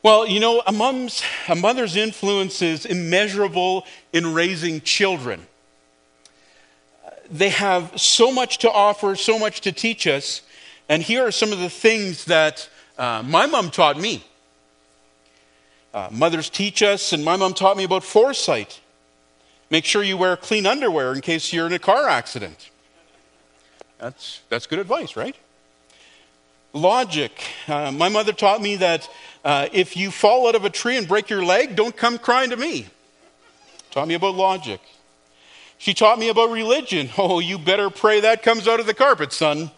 Well, a mother's influence is immeasurable in raising children. They have so much to offer, so much to teach us. And here are some of the things that my mom taught me. Mothers teach us, and my mom taught me about foresight. Make sure you wear clean underwear in case you're in a car accident. That's good advice, right? Logic. My mother taught me that if you fall out of a tree and break your leg, don't come crying to me. Taught me about logic. She taught me about religion. Oh, you better pray that comes out of the carpet, son.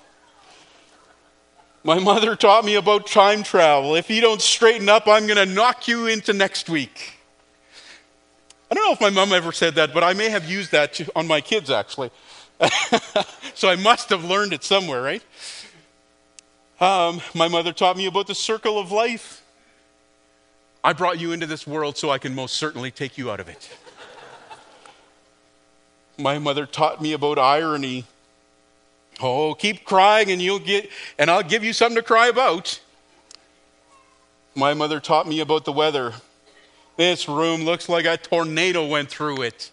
My mother taught me about time travel. If you don't straighten up, I'm going to knock you into next week. I don't know if my mom ever said that, but I may have used that on my kids, actually. So I must have learned it somewhere, right? My mother taught me about the circle of life. I brought you into this world so I can most certainly take you out of it. My mother taught me about irony. Oh, keep crying and I'll give you something to cry about. My mother taught me about the weather. This room looks like a tornado went through it.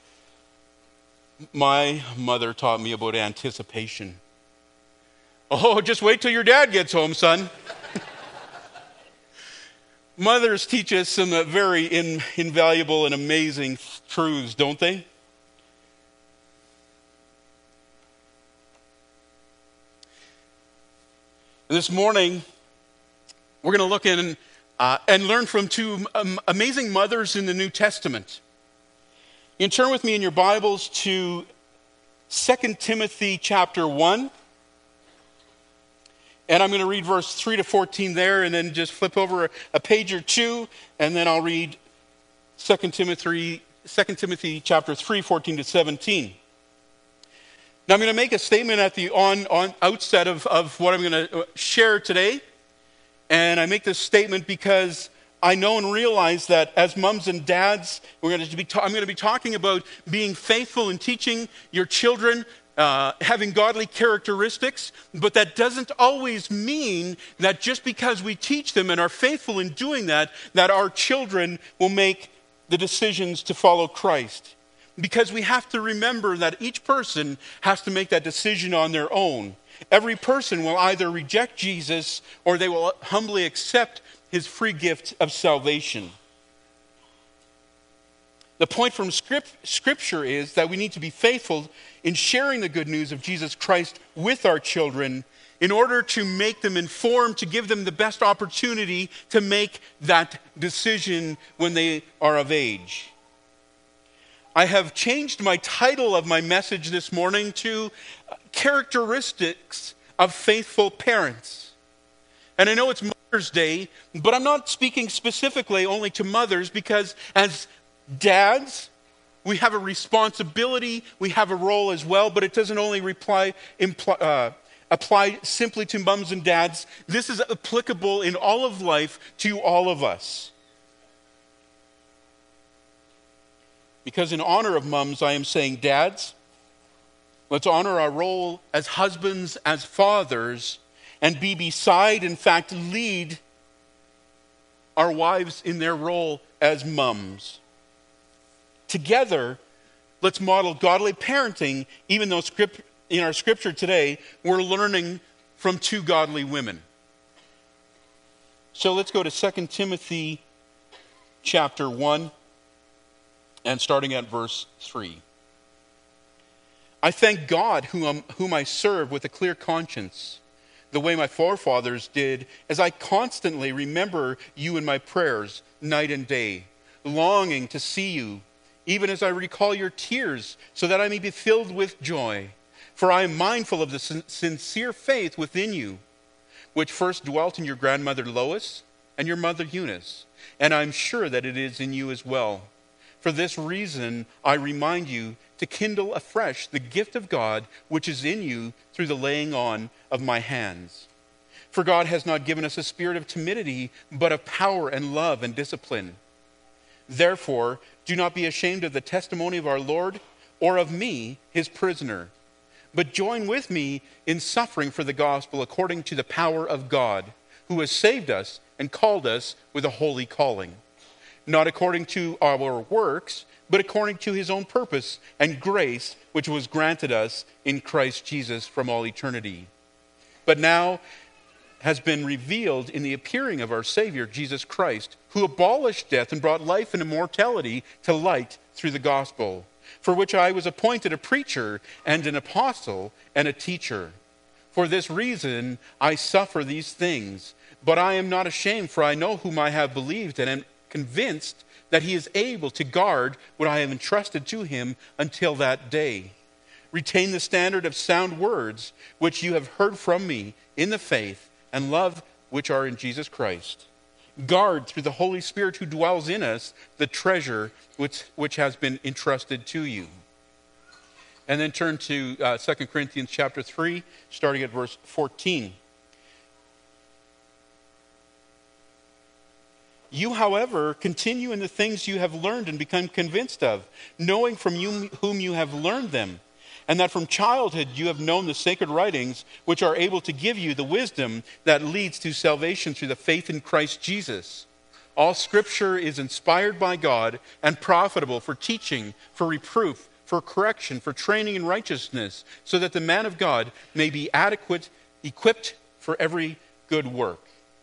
My mother taught me about anticipation. Oh, just wait till your dad gets home, son. Mothers teach us some very invaluable and amazing truths, don't they? This morning, we're going to look in and learn from two amazing mothers in the New Testament. You can turn with me in your Bibles to 2 Timothy chapter 1. And I'm going to read verse 3 to 14 there, and then just flip over a page or two, and then I'll read 2 Timothy chapter 3, 14 to 17. Now I'm going to make a statement at the outset of what I'm going to share today. And I make this statement because I know and realize that as moms and dads, I'm going to be talking about being faithful in teaching your children, having godly characteristics, but that doesn't always mean that just because we teach them and are faithful in doing that our children will make the decisions to follow Christ. Because we have to remember that each person has to make that decision on their own. Every person will either reject Jesus or they will humbly accept his free gift of salvation. The point from Scripture is that we need to be faithful in sharing the good news of Jesus Christ with our children in order to make them informed, to give them the best opportunity to make that decision when they are of age. I have changed my title of my message this morning to Characteristics of Faithful Parents. And I know it's Mother's Day, but I'm not speaking specifically only to mothers, because as dads, we have a responsibility, we have a role as well, but it doesn't only apply simply to moms and dads. This is applicable in all of life to all of us. Because in honor of moms, I am saying, dads, let's honor our role as husbands, as fathers, and be beside, in fact, lead our wives in their role as moms. Together, let's model godly parenting, even though in our scripture today, we're learning from two godly women. So let's go to 2 Timothy chapter 1. And starting at verse 3. I thank God whom I serve with a clear conscience, the way my forefathers did, as I constantly remember you in my prayers night and day, longing to see you, even as I recall your tears, so that I may be filled with joy. For I am mindful of the sincere faith within you, which first dwelt in your grandmother Lois and your mother Eunice, and I am sure that it is in you as well. For this reason, I remind you to kindle afresh the gift of God which is in you through the laying on of my hands. For God has not given us a spirit of timidity, but of power and love and discipline. Therefore, do not be ashamed of the testimony of our Lord or of me, his prisoner, but join with me in suffering for the gospel according to the power of God, who has saved us and called us with a holy calling, not according to our works, but according to his own purpose and grace, which was granted us in Christ Jesus from all eternity. But now has been revealed in the appearing of our Savior, Jesus Christ, who abolished death and brought life and immortality to light through the gospel, for which I was appointed a preacher and an apostle and a teacher. For this reason I suffer these things, but I am not ashamed, for I know whom I have believed and am convinced that he is able to guard what I have entrusted to him until that day. Retain the standard of sound words which you have heard from me in the faith and love which are in Jesus Christ. Guard through the Holy Spirit who dwells in us the treasure which has been entrusted to you. And then turn to 2 Corinthians chapter 3, starting at verse 14. You, however, continue in the things you have learned and become convinced of, knowing from whom you have learned them, and that from childhood you have known the sacred writings, which are able to give you the wisdom that leads to salvation through the faith in Christ Jesus. All Scripture is inspired by God and profitable for teaching, for reproof, for correction, for training in righteousness, so that the man of God may be adequate, equipped for every good work.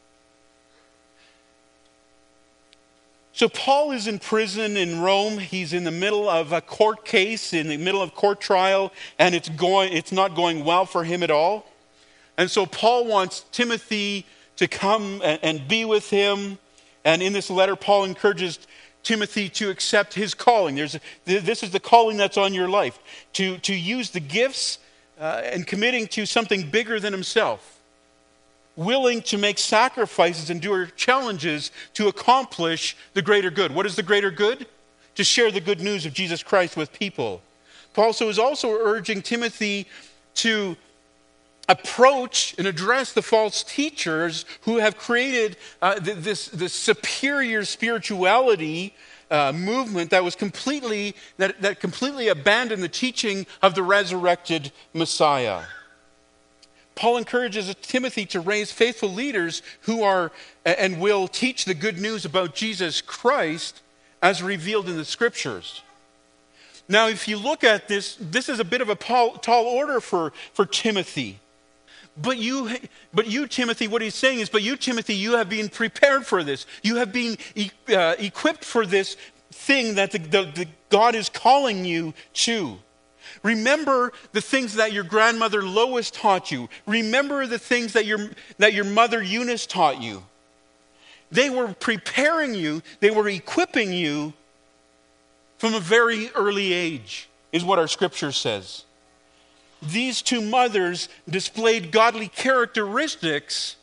So Paul is in prison in Rome. He's in the middle of a court case, in the middle of court trial, and it's not going well for him at all. And so Paul wants Timothy to come and be with him. And in this letter, Paul encourages Timothy to accept his calling. This is the calling that's on your life, to use the gifts and committing to something bigger than himself. Willing to make sacrifices, endure challenges to accomplish the greater good. What is the greater good? To share the good news of Jesus Christ with people. Paul is also urging Timothy to approach and address the false teachers who have created this superior spirituality movement that completely abandoned the teaching of the resurrected Messiah. Paul encourages Timothy to raise faithful leaders who are and will teach the good news about Jesus Christ as revealed in the Scriptures. Now, if you look at this is a bit of a tall order for Timothy. But you, Timothy, what he's saying is, but you, Timothy, you have been prepared for this. You have been equipped for this thing that the God is calling you to. Remember the things that your grandmother Lois taught you. Remember the things that your mother Eunice taught you. They were preparing you, they were equipping you from a very early age, is what our scripture says. These two mothers displayed godly characteristics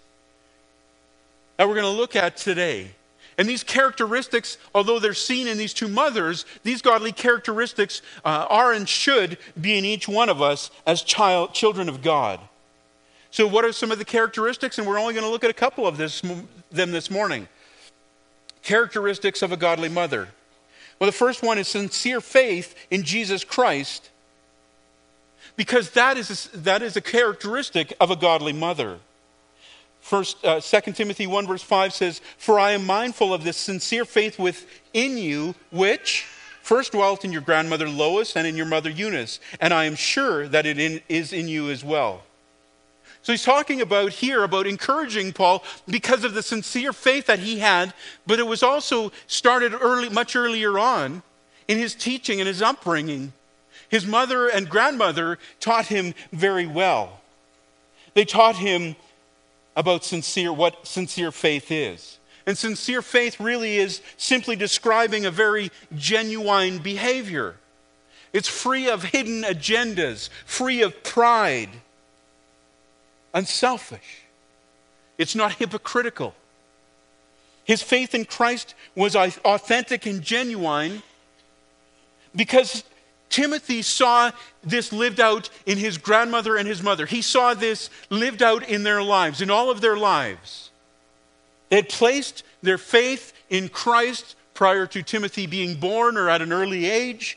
that we're going to look at today. And these characteristics, although they're seen in these two mothers, these godly characteristics are and should be in each one of us as children of God. So what are some of the characteristics? And we're only going to look at a couple of them this morning. Characteristics of a godly mother. Well, the first one is sincere faith in Jesus Christ, because that is a characteristic of a godly mother. 2 Timothy 1 verse 5 says, "For I am mindful of this sincere faith within you, which first dwelt in your grandmother Lois and in your mother Eunice, and I am sure that it is in you as well." So he's talking about encouraging Paul because of the sincere faith that he had, but it was also started much earlier on in his teaching and his upbringing. His mother and grandmother taught him very well. They taught him about what sincere faith is. And sincere faith really is simply describing a very genuine behavior. It's free of hidden agendas, free of pride, unselfish. It's not hypocritical. His faith in Christ was authentic and genuine because Timothy saw this lived out in his grandmother and his mother. He saw this lived out in their lives, in all of their lives. They had placed their faith in Christ prior to Timothy being born or at an early age,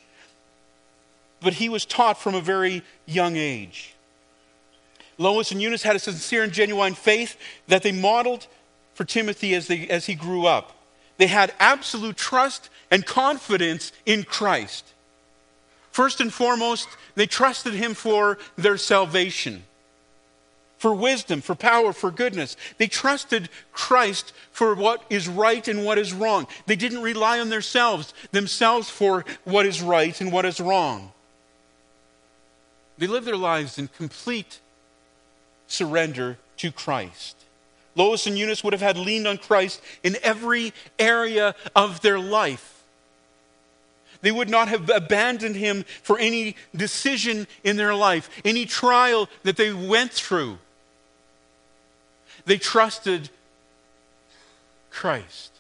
but he was taught from a very young age. Lois and Eunice had a sincere and genuine faith that they modeled for Timothy as he grew up. They had absolute trust and confidence in Christ. First and foremost, they trusted him for their salvation, for wisdom, for power, for goodness. They trusted Christ for what is right and what is wrong. They didn't rely on themselves for what is right and what is wrong. They lived their lives in complete surrender to Christ. Lois and Eunice would have had leaned on Christ in every area of their life. They would not have abandoned him for any decision in their life, any trial that they went through. They trusted Christ.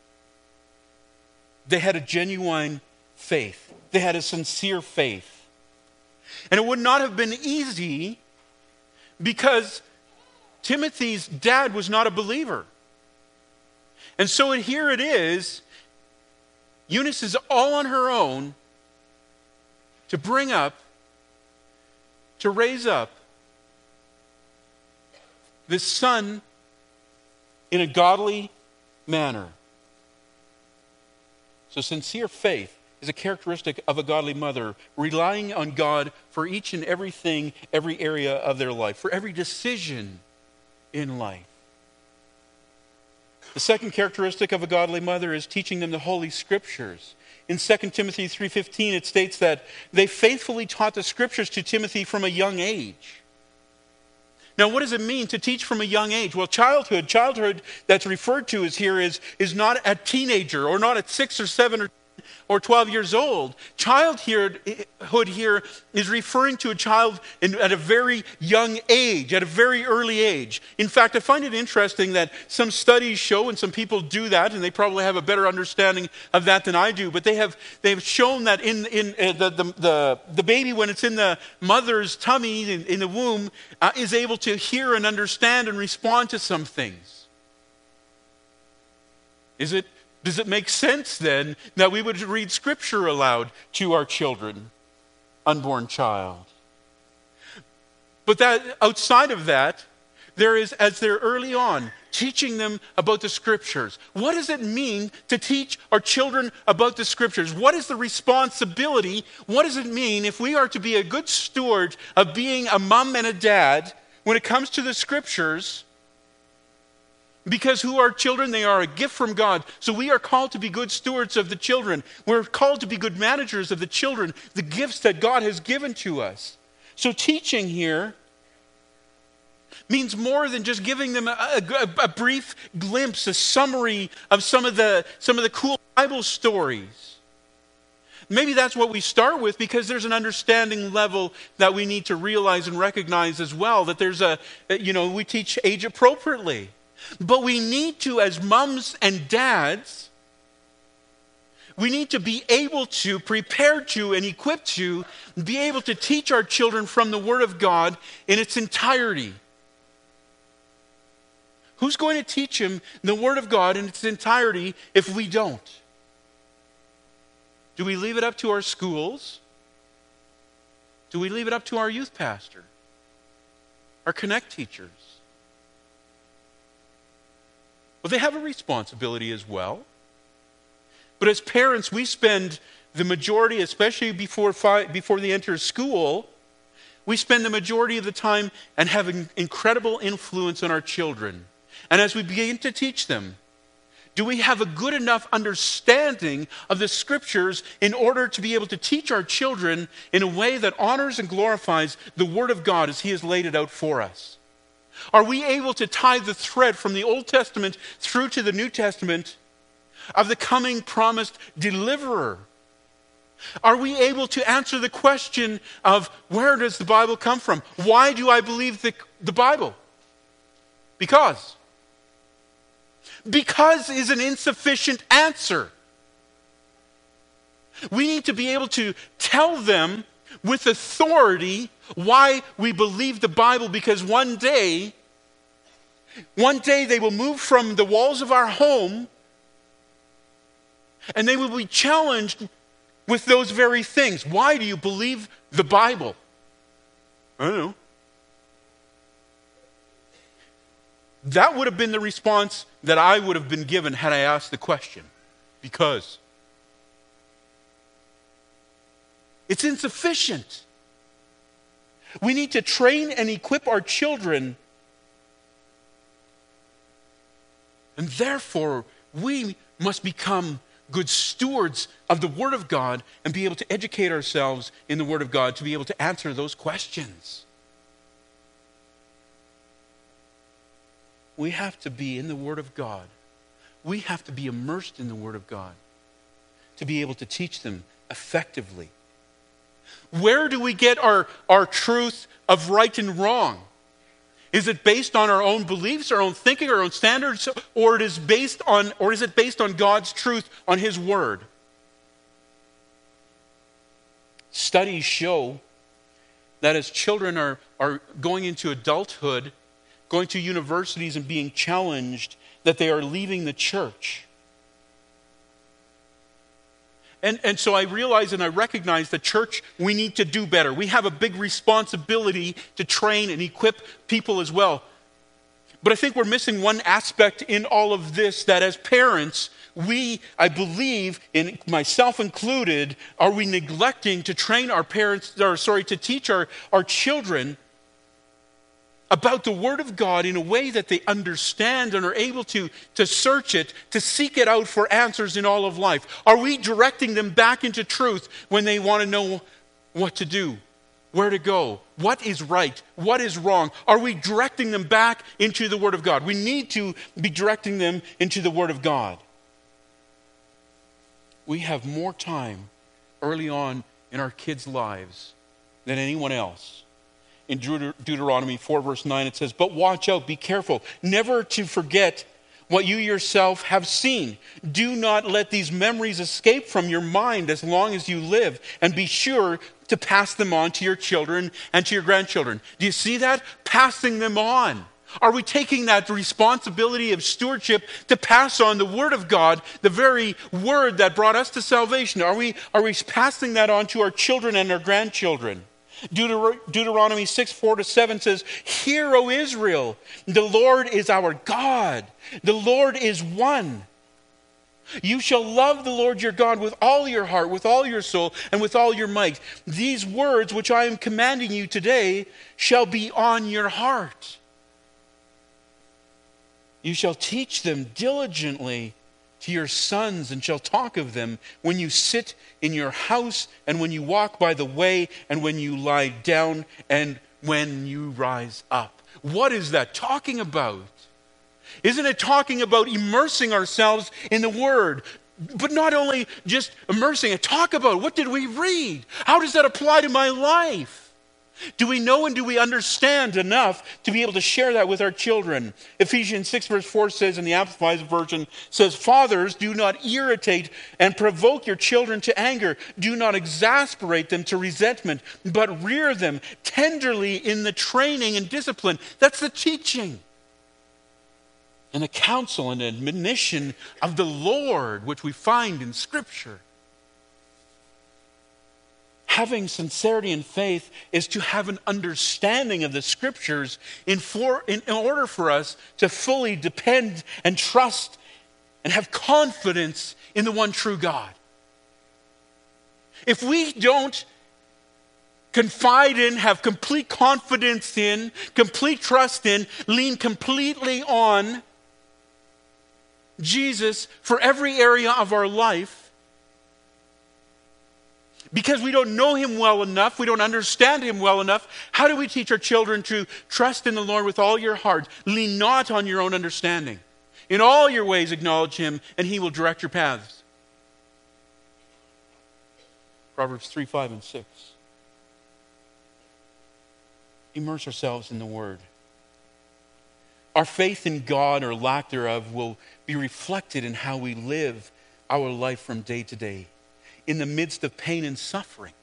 They had a genuine faith. They had a sincere faith. And it would not have been easy because Timothy's dad was not a believer. And so here it is, Eunice is all on her own to bring up, to raise up this son in a godly manner. So sincere faith is a characteristic of a godly mother, relying on God for each and everything, every area of their life, for every decision in life. The second characteristic of a godly mother is teaching them the Holy Scriptures. In 2 Timothy 3:15, it states that they faithfully taught the Scriptures to Timothy from a young age. Now, what does it mean to teach from a young age? Well, childhood that's referred to is not a teenager or not at 6 or 7 or 12 years old. Childhood here is referring to a child at a very young age, at a very early age. In fact, I find it interesting that some studies show, and some people do that, and they probably have a better understanding of that than I do, but they have shown that in the baby, when it's in the mother's tummy, in the womb, is able to hear and understand and respond to some things. Does it make sense then that we would read Scripture aloud to our children, unborn child? But that outside of that, there is, as they're early on, teaching them about the Scriptures. What does it mean to teach our children about the Scriptures? What is the responsibility? What does it mean if we are to be a good steward of being a mom and a dad when it comes to the Scriptures? Because who are children? They are a gift from God. So we are called to be good stewards of the children. We're called to be good managers of the children, the gifts that God has given to us. So teaching here means more than just giving them a brief glimpse, a summary of some of the cool Bible stories. Maybe that's what we start with, because there's an understanding level that we need to realize and recognize as well, that we teach age appropriately. But we need to, as moms and dads, we need to be able to, prepared to, and equipped to be able to teach our children from the Word of God in its entirety. Who's going to teach them the Word of God in its entirety if we don't? Do we leave it up to our schools? Do we leave it up to our youth pastor? Our Connect teachers? Well, they have a responsibility as well. But as parents, we spend the majority, especially before they enter school, we spend the majority of the time and have an incredible influence on our children. And as we begin to teach them, do we have a good enough understanding of the Scriptures in order to be able to teach our children in a way that honors and glorifies the Word of God as He has laid it out for us? Are we able to tie the thread from the Old Testament through to the New Testament of the coming promised deliverer? Are we able to answer the question of where does the Bible come from? Why do I believe the Bible? Because is an insufficient answer. We need to be able to tell them with authority why we believe the Bible, because one day they will move from the walls of our home and they will be challenged with those very things. Why do you believe the Bible? I don't know. That would have been the response that I would have been given had I asked the question. Because it's insufficient. We need to train and equip our children. And therefore, we must become good stewards of the Word of God and be able to educate ourselves in the Word of God to be able to answer those questions. We have to be in the Word of God. We have to be immersed in the Word of God to be able to teach them effectively. Where do we get our truth of right and wrong? Is it based on our own beliefs, our own thinking, our own standards, or is it based on God's truth, on His Word? Studies show that as children are going into adulthood, going to universities and being challenged, that they are leaving the church. And so I realize and I recognize that church, we need to do better. We have a big responsibility to train and equip people as well. But I think we're missing one aspect in all of this, that as parents, I believe, in myself included, are we neglecting to train to teach our children about the Word of God in a way that they understand and are able to search it, to seek it out for answers in all of life? Are we directing them back into truth when they want to know what to do, where to go, what is right, what is wrong? Are we directing them back into the Word of God? We need to be directing them into the Word of God. We have more time early on in our kids' lives than anyone else. In Deuteronomy 4 verse 9 it says, "But watch out, be careful, never to forget what you yourself have seen. Do not let these memories escape from your mind as long as you live, and be sure to pass them on to your children and to your grandchildren." Do you see that? Passing them on. Are we taking that responsibility of stewardship to pass on the Word of God, the very Word that brought us to salvation? Are we passing that on to our children and our grandchildren? Deuteronomy 6, 4-7 says, "Hear, O Israel, the Lord is our God. The Lord is one. You shall love the Lord your God with all your heart, with all your soul, and with all your might. These words which I am commanding you today shall be on your heart. You shall teach them diligently to your sons, and shall talk of them when you sit in your house, and when you walk by the way, and when you lie down, and when you rise up." What is that talking about? Isn't it talking about immersing ourselves in the Word? But not only just immersing it, talk about what did we read? How does that apply to my life? Do we know and do we understand enough to be able to share that with our children? Ephesians 6 verse 4 says, in the Amplified Version, says, "Fathers, do not irritate and provoke your children to anger. Do not exasperate them to resentment, but rear them tenderly in the training and discipline." That's the teaching and the counsel and admonition of the Lord, which we find in Scripture. Having sincerity and faith is to have an understanding of the Scriptures in order for us to fully depend and trust and have confidence in the one true God. If we don't confide in, have complete confidence in, complete trust in, lean completely on Jesus for every area of our life, because we don't know Him well enough, we don't understand Him well enough, how do we teach our children to trust in the Lord with all your heart? Lean not on your own understanding. In all your ways acknowledge Him, and He will direct your paths. Proverbs 3, 5, and 6. Immerse ourselves in the Word. Our faith in God, or lack thereof, will be reflected in how we live our life from day to day, in the midst of pain and suffering.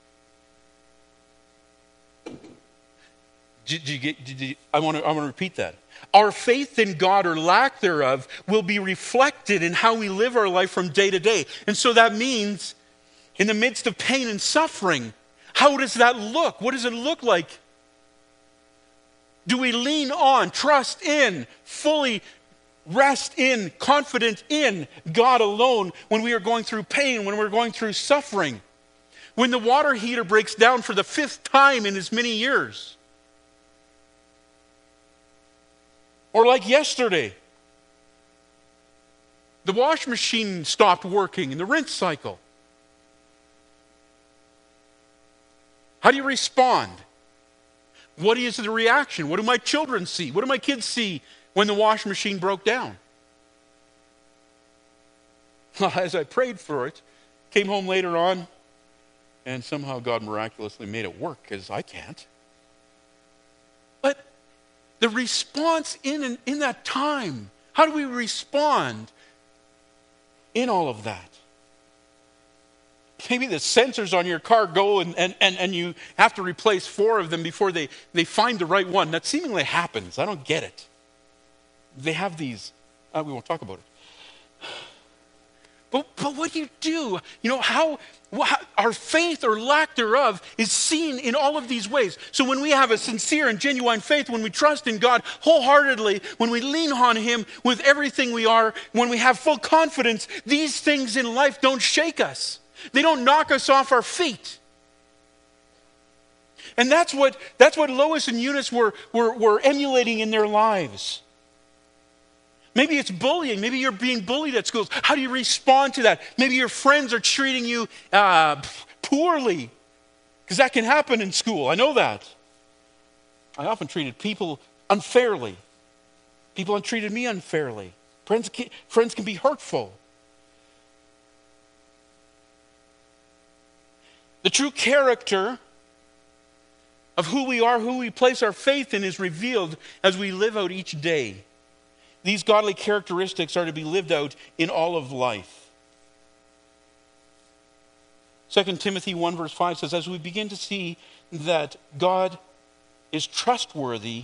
I want to repeat that. Our faith in God, or lack thereof, will be reflected in how we live our life from day to day. And so that means, in the midst of pain and suffering, how does that look? What does it look like? Do we lean on, trust in, fully rest in, confident in God alone when we are going through pain, when we're going through suffering? When the water heater breaks down for the 5th time in as many years? Or like yesterday, the wash machine stopped working in the rinse cycle. How do you respond? What is the reaction? What do my children see? What do my kids see when the wash machine broke down? As I prayed for it, came home later on, and somehow God miraculously made it work, because I can't. But the response in that time, how do we respond in all of that? Maybe the sensors on your car go and you have to replace 4 of them before they find the right one. That seemingly happens. I don't get it. They have these, we won't talk about it. But what do? You know, how our faith or lack thereof is seen in all of these ways. So when we have a sincere and genuine faith, when we trust in God wholeheartedly, when we lean on Him with everything we are, when we have full confidence, these things in life don't shake us. They don't knock us off our feet. And that's what Lois and Eunice were emulating in their lives. Maybe it's bullying. Maybe you're being bullied at schools. How do you respond to that? Maybe your friends are treating you poorly, because that can happen in school. I know that. I often treated people unfairly. People have treated me unfairly. Friends can be hurtful. The true character of who we are, who we place our faith in, is revealed as we live out each day. These godly characteristics are to be lived out in all of life. 2 Timothy 1 verse 5 says, as we begin to see that God is trustworthy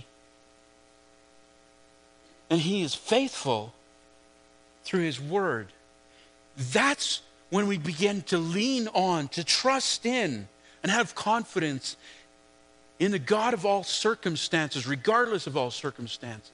and He is faithful through His word, that's when we begin to lean on, to trust in, and have confidence in the God of all circumstances, regardless of all circumstances.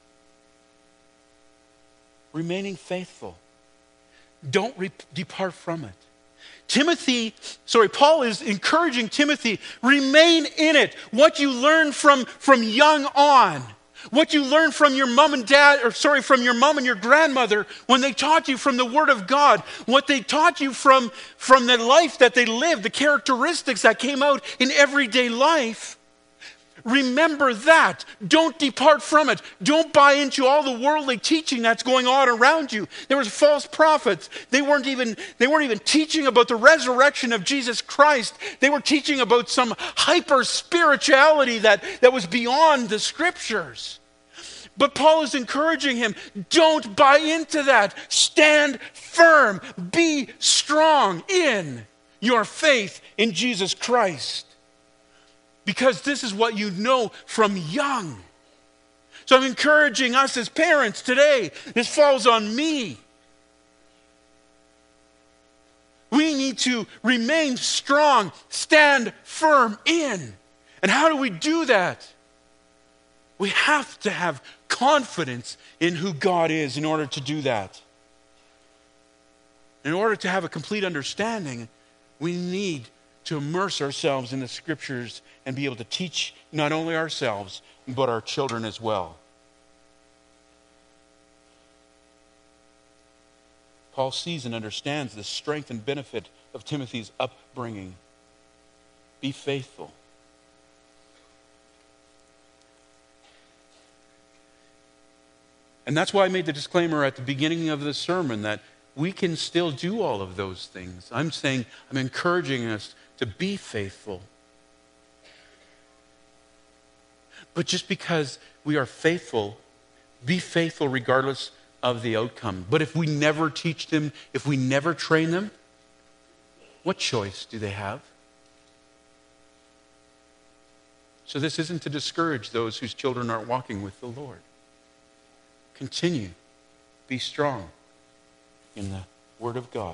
Remaining faithful. Don't depart from it. Paul is encouraging Timothy, remain in it. What you learned from young on. What you learned from your mom and your grandmother when they taught you from the Word of God. What they taught you from the life that they lived, the characteristics that came out in everyday life. Remember that. Don't depart from it. Don't buy into all the worldly teaching that's going on around you. There was false prophets. They weren't even teaching about the resurrection of Jesus Christ. They were teaching about some hyper spirituality that was beyond the scriptures. But Paul is encouraging him, don't buy into that. Stand firm. Be strong in your faith in Jesus Christ. Because this is what you know from young. So I'm encouraging us as parents today. This falls on me. We need to remain strong, stand firm in. And how do we do that? We have to have confidence in who God is in order to do that. In order to have a complete understanding, we need to immerse ourselves in the scriptures and be able to teach not only ourselves, but our children as well. Paul sees and understands the strength and benefit of Timothy's upbringing. Be faithful. And that's why I made the disclaimer at the beginning of the sermon that we can still do all of those things. I'm encouraging us to be faithful. But just because we are faithful, be faithful regardless of the outcome. But if we never teach them, if we never train them, what choice do they have? So this isn't to discourage those whose children aren't walking with the Lord. Continue. Be strong in the Word of God.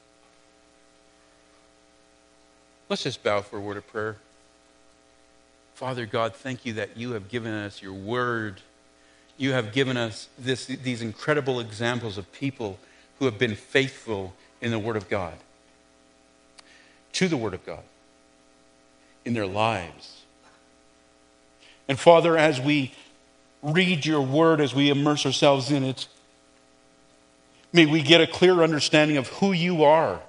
Let's just bow for a word of prayer. Father God, thank you that you have given us your word. You have given us these incredible examples of people who have been faithful in the Word of God, to the Word of God, in their lives. And Father, as we read your Word, as we immerse ourselves in it, may we get a clear understanding of who you are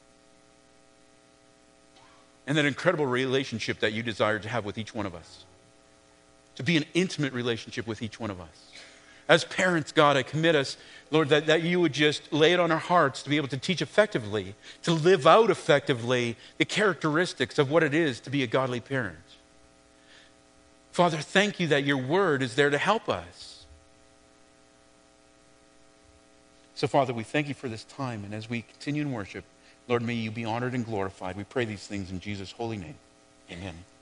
and that incredible relationship that you desire to have with each one of us. To be an intimate relationship with each one of us. As parents, God, I commit us, Lord, that you would just lay it on our hearts to be able to teach effectively, to live out effectively the characteristics of what it is to be a godly parent. Father, thank you that your word is there to help us. So, Father, we thank you for this time, and as we continue in worship, Lord, may you be honored and glorified. We pray these things in Jesus' holy name. Amen.